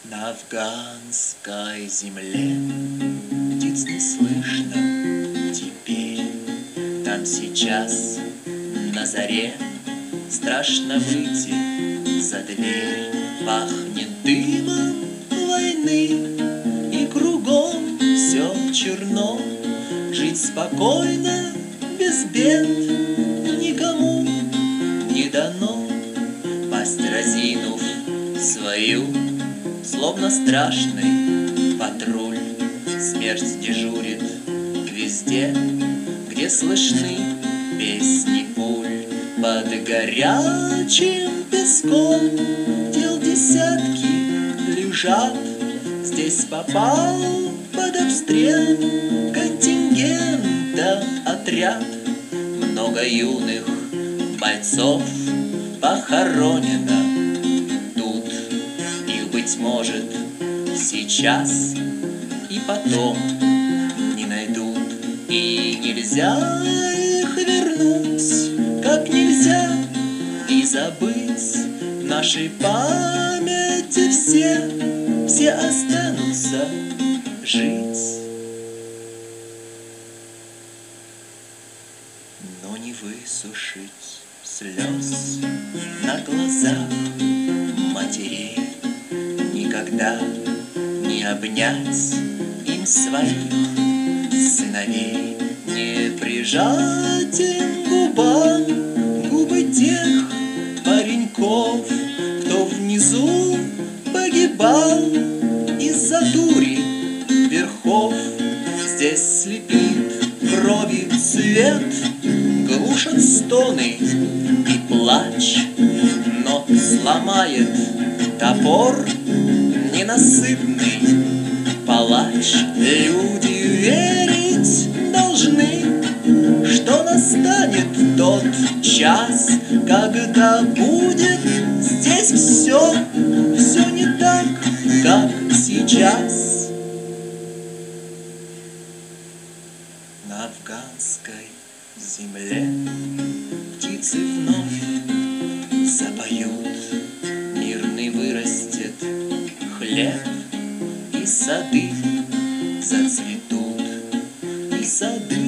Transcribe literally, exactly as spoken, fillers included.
На афганской земле птиц не слышно теперь. Там сейчас на заре страшно выйти за дверь. Пахнет дымом войны, и кругом все черно. Жить спокойно, без бед, никому не дано. Пасть разинув свою, словно страшный патруль, смерть дежурит везде, где слышны песни пуль. Под горячим песком тел десятки лежат. Здесь попал под обстрел контингента отряд. Много юных бойцов похоронено тут. Их, быть может, сейчас и потом не найдут. И нельзя их вернуть, как нельзя и забыть. В нашей памяти все, все останутся жить. Но не высушить слез на глазах матерей, никогда не обнять им своих сыновей, не прижать им губам губы тех пареньков, кто внизу погибал из-за дури верхов. Здесь слепит крови цвет, глушат стоны и плач, но сломает топор ненасытный палач. Люди верить должны, что настанет тот час, когда будет здесь все, все не так, как сейчас. На афганской земле птицы вновь запоют, мирный вырастет хлеб, и сады зацветут, и сады